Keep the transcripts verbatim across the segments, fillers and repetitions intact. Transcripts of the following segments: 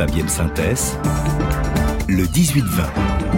Fabienne Synthèse, le dix-huit vingt.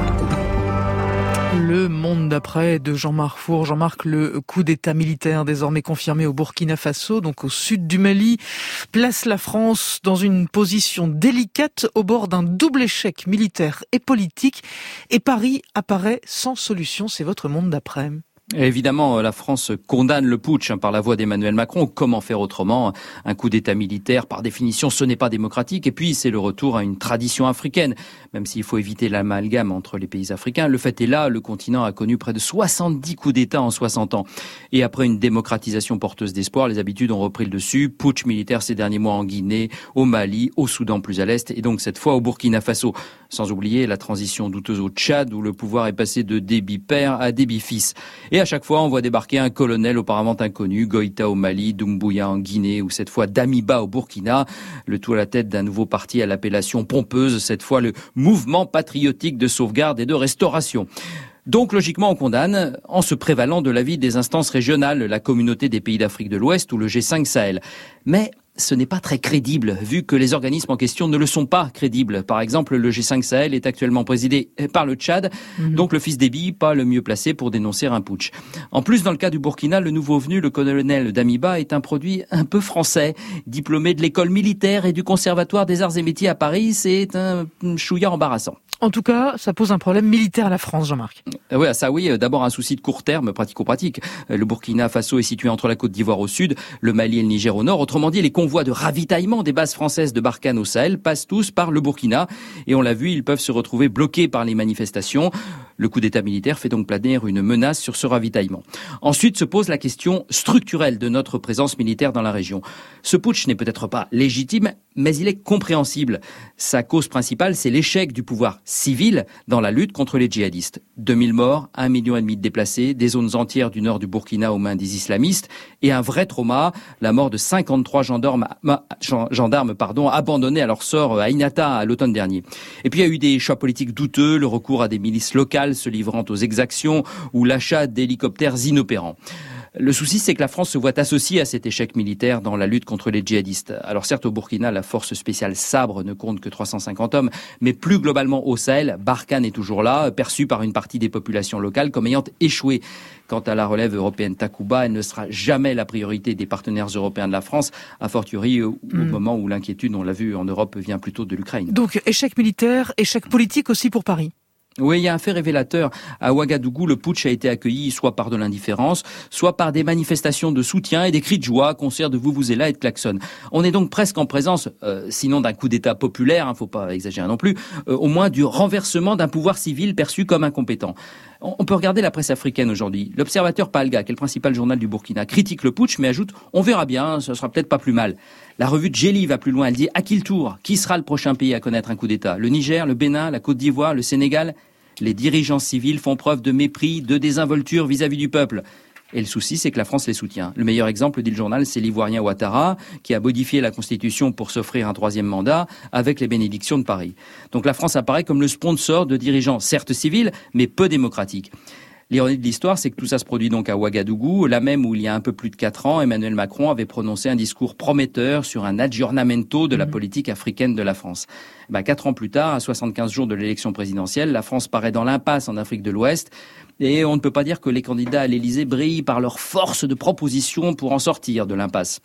Le monde d'après de Jean-Marc Four. Jean-Marc, le coup d'état militaire désormais confirmé au Burkina Faso, donc au sud du Mali, place la France dans une position délicate au bord d'un double échec militaire et politique. Et Paris apparaît sans solution. C'est votre monde d'après. Et évidemment, la France condamne le putsch par la voix d'Emmanuel Macron. Comment faire autrement ? Un coup d'état militaire, par définition, ce n'est pas démocratique. Et puis, c'est le retour à une tradition africaine. Même s'il faut éviter l'amalgame entre les pays africains, le fait est là, le continent a connu près de soixante-dix coups d'état en soixante ans. Et après une démocratisation porteuse d'espoir, les habitudes ont repris le dessus. Putsch militaire ces derniers mois en Guinée, au Mali, au Soudan plus à l'est, et donc cette fois au Burkina Faso. Sans oublier la transition douteuse au Tchad, où le pouvoir est passé de Déby père à Déby fils. Et à chaque fois, on voit débarquer un colonel auparavant inconnu, Goïta au Mali, Doumbouya en Guinée, ou cette fois Damiba au Burkina. Le tout à la tête d'un nouveau parti à l'appellation pompeuse, cette fois le Mouvement patriotique de sauvegarde et de restauration. Donc, logiquement, on condamne en se prévalant de l'avis des instances régionales, la communauté des pays d'Afrique de l'Ouest ou le G cinq Sahel. Mais ce n'est pas très crédible, vu que les organismes en question ne le sont pas crédibles. Par exemple, le G cinq Sahel est actuellement présidé par le Tchad, mmh. donc le fils Déby, pas le mieux placé pour dénoncer un putsch. En plus, dans le cas du Burkina, le nouveau venu, le colonel Damiba, est un produit un peu français. Diplômé de l'école militaire et du conservatoire des arts et métiers à Paris, c'est un chouïa embarrassant. En tout cas, ça pose un problème militaire à la France, Jean-Marc. Oui, ça oui. D'abord, un souci de court terme, pratico-pratique. Le Burkina Faso est situé entre la Côte d'Ivoire au sud, le Mali et le Niger au nord. Autrement dit, les convois de ravitaillement des bases françaises de Barkhane au Sahel passent tous par le Burkina. Et on l'a vu, ils peuvent se retrouver bloqués par les manifestations. Le coup d'état militaire fait donc planer une menace sur ce ravitaillement. Ensuite se pose la question structurelle de notre présence militaire dans la région. Ce putsch n'est peut-être pas légitime, mais il est compréhensible. Sa cause principale, c'est l'échec du pouvoir civil dans la lutte contre les djihadistes. deux mille morts, un million et demi de déplacés, des zones entières du nord du Burkina aux mains des islamistes et un vrai trauma, la mort de cinquante-trois gendarmes, gendarmes pardon, abandonnés à leur sort à Inata à l'automne dernier. Et puis il y a eu des choix politiques douteux, le recours à des milices locales se livrant aux exactions ou l'achat d'hélicoptères inopérants. Le souci, c'est que la France se voit associée à cet échec militaire dans la lutte contre les djihadistes. Alors certes, au Burkina, la force spéciale Sabre ne compte que trois cent cinquante hommes, mais plus globalement au Sahel, Barkhane est toujours là, perçue par une partie des populations locales comme ayant échoué. Quant à la relève européenne Takuba, elle ne sera jamais la priorité des partenaires européens de la France, a fortiori au mmh. moment où l'inquiétude, on l'a vu en Europe, vient plutôt de l'Ukraine. Donc échec militaire, échec politique aussi pour Paris. Oui, il y a un fait révélateur. À Ouagadougou, le putsch a été accueilli soit par de l'indifférence, soit par des manifestations de soutien et des cris de joie, concerts de vuvuzela et de klaxons. On est donc presque en présence, euh, sinon d'un coup d'état populaire, hein, faut pas exagérer non plus, euh, au moins du renversement d'un pouvoir civil perçu comme incompétent. On peut regarder la presse africaine aujourd'hui. L'Observateur Palga, qui est le principal journal du Burkina, critique le putsch, mais ajoute « on verra bien, ce sera peut-être pas plus mal ». La revue Djeli va plus loin, elle dit « à qui le tour ? Qui sera le prochain pays à connaître un coup d'État ? Le Niger, le Bénin, la Côte d'Ivoire, le Sénégal ?» Les dirigeants civils font preuve de mépris, de désinvolture vis-à-vis du peuple. Et le souci, c'est que la France les soutient. Le meilleur exemple, dit le journal, c'est l'Ivoirien Ouattara, qui a modifié la Constitution pour s'offrir un troisième mandat avec les bénédictions de Paris. Donc la France apparaît comme le sponsor de dirigeants certes civils, mais peu démocratiques. L'ironie de l'histoire, c'est que tout ça se produit donc à Ouagadougou, là même où il y a un peu plus de quatre ans, Emmanuel Macron avait prononcé un discours prometteur sur un aggiornamento de la politique africaine de la France. Ben, quatre ans plus tard, à soixante-quinze jours de l'élection présidentielle, la France paraît dans l'impasse en Afrique de l'Ouest. Et on ne peut pas dire que les candidats à l'Élysée brillent par leur force de proposition pour en sortir de l'impasse.